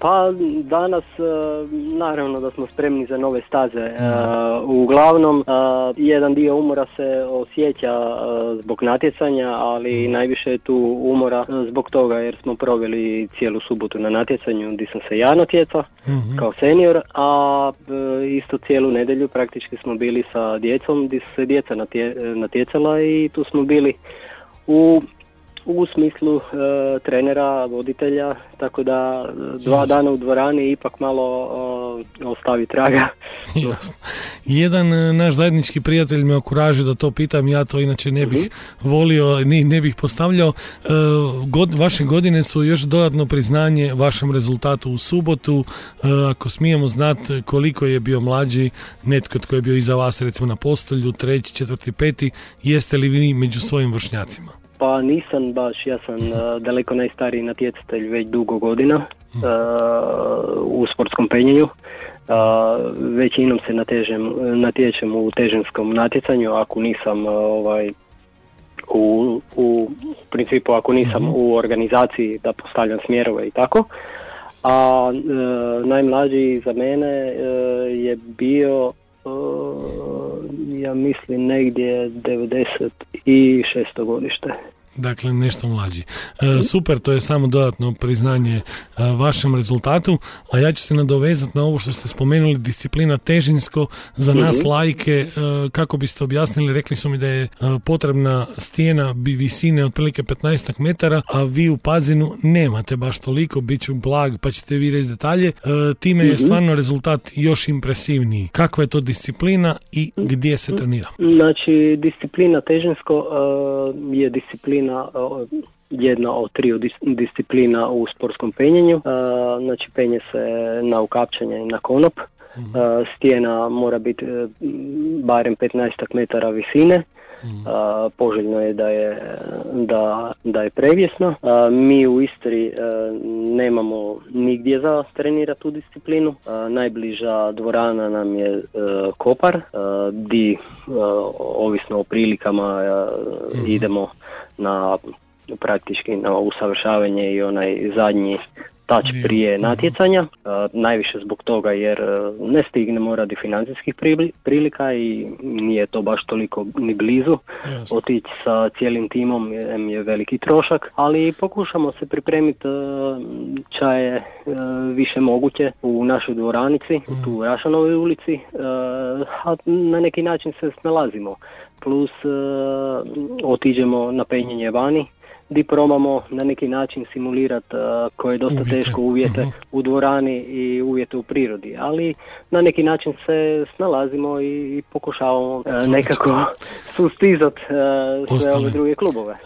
Pa danas naravno da smo spremni za nove staze. Uglavnom jedan dio umora se osjeća zbog natjecanja, ali najviše je tu umora zbog toga jer smo proveli cijelu subotu na natjecanju gdje sam se ja natjecao kao senior, a isto cijelu nedjelju praktički smo bili sa djecom gdje su se djeca natjecala i tu smo bili u smislu trenera, voditelja, tako da 2 dana u dvorani ipak malo ostavi traga. Jasno. Jedan naš zajednički prijatelj me okuražio da to pitam, ja to inače ne bih volio, ne bih postavljao. Vaše godine su još dodatno priznanje vašem rezultatu u subotu. Ako smijemo znati koliko je bio mlađi netko tko je bio iza vas, recimo na postolju, 3., 4., 5., jeste li vi među svojim vršnjacima? Pa nisam baš, ja sam daleko najstariji natjecatelj već dugo godina u sportskom penjenju. Većinom se natječem u težinskom natjecanju, ako nisam u principu ako nisam u organizaciji da postavljam smjerove i tako. A najmlađi za mene je bio ja mislim negdje 96. godište. Dakle, nešto mlađi. Super, to je samo dodatno priznanje vašem rezultatu, a ja ću se nadovezati na ovo što ste spomenuli, disciplina težinsko, za nas laike, kako biste objasnili, rekli su mi da je potrebna stijena visine otprilike 15 metara, a vi u Pazinu nemate baš toliko, bit ću blag pa ćete vi reći detalje, time je stvarno rezultat još impresivniji. Kakva je to disciplina i gdje se trenira? Znači, disciplina težinsko je disciplina jedna od 3 disciplina u sportskom penjenju. Znači penje se na ukapčanje i na konop. Stijena mora biti barem 15 metara visine. Poželjno je da je prevjesno. Mi u Istri nemamo nigdje za trenirati tu disciplinu. Najbliža dvorana nam je Kopar, di ovisno o prilikama idemo praktički na usavršavanje i onaj zadnji tač prije natjecanja, najviše zbog toga jer ne stignemo radi financijskih prilika i nije to baš toliko ni blizu. Otići sa cijelim timom je veliki trošak, ali pokušamo se pripremiti čaje više moguće u našoj dvoranici, tu u Rašanovoj ulici, a na neki način se snalazimo. Plus otiđemo na penjenje vani, gdje probamo na neki način simulirati koje je dosta teško uvjete u dvorani i uvjete u prirodi, ali na neki način se snalazimo i pokušavamo nekako sustizati sve ove druge klubove.